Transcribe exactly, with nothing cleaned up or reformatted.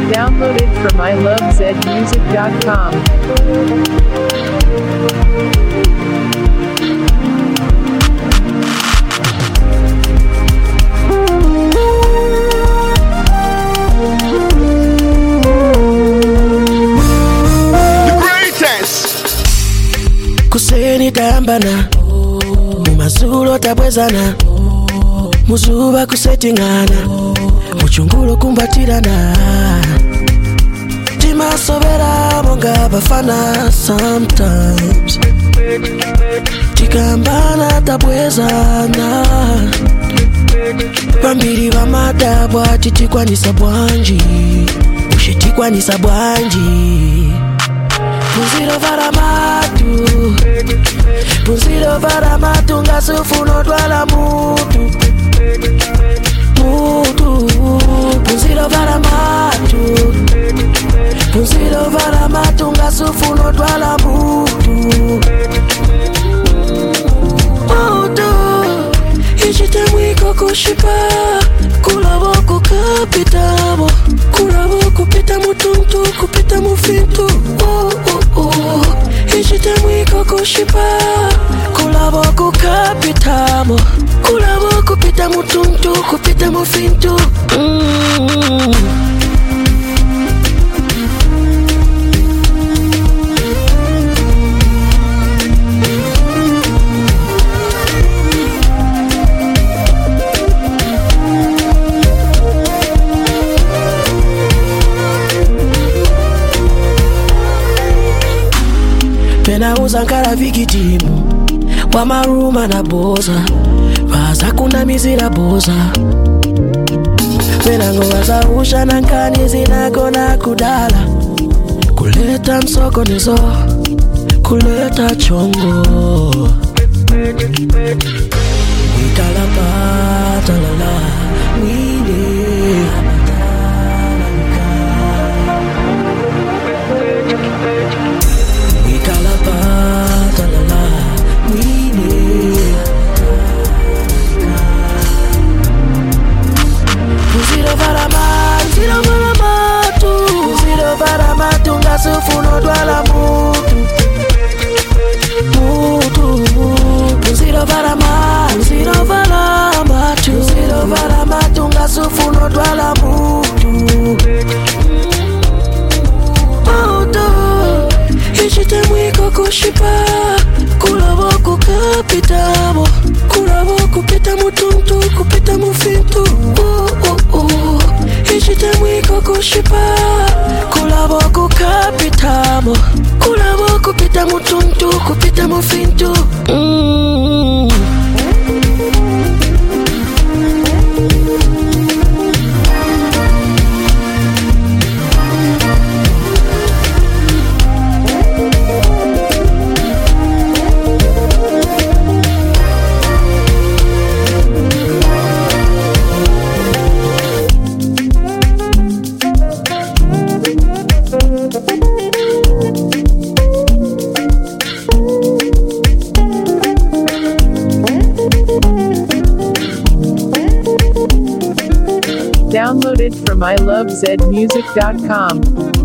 Downloaded from I love zed music dot com. Kuseni tambana Mumazulo tabwezana Muzuba kusetingana Muchungulo kumbatirana Timasobera monga bafana sometimes Tikambana tabwezana Bambiri bamadabwa titikwanisa bwanji Ushitikwanisa bwanji Punziro varamatu Punziro varamatu Ngasufuno dwala mutu Mutu Punziro varamatu Punziro varamatu Ngasufuno dwala mutu Mutu Ichite mwiko kushipa Kulabo kukapitamo Kulabo kupita mutuntu Kupita mufintu Oh oh oh Ichite mwiko kushipa Kulabo kukapitamo Kulabo kupita mutuntu Kupita mufintu mm. Pena uzankara vikitimu Wamaruma na boza Vaza kuna mizira boza Pena ngoza usha na nkani zinako na kudala Kuleta msoko nizo Kuleta chongo Wikalapata lala Wine Ngasufuno dwala mutu Mutu Punziro varamatu Punziro varamatu Punziro varamatu Ngasufuno dwala mutu Mutu Ichite mwiko kushipa Kulabo kukapitamo Kulabo kupita mutuntu Kupita mufintu Oh oh oh Ichite mwiko kushipa Kulabo kukapitamo Kulabo kupita mutuntu Kupita mufintu mm. Downloaded from I love zed music dot com.